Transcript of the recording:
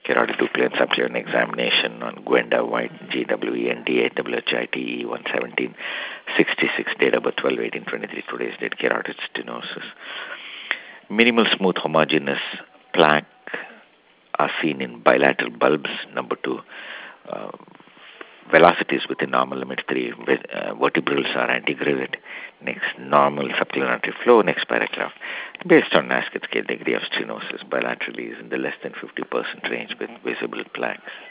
keratonuclear subclinical examination on Gwenda White, GWEND, WHITE 117, 66, date of birth 12/18/23, today's date, carotid stenosis. Minimal smooth homogeneous plaque are seen in bilateral bulbs. Number 2, uh, velocities within normal limits. 3, vertebrals are antigravate. Next, normal subclinical flow. Next paragraph. Based on Nasket scale, degree of stenosis bilaterally is in the less than 50% range with visible plaques.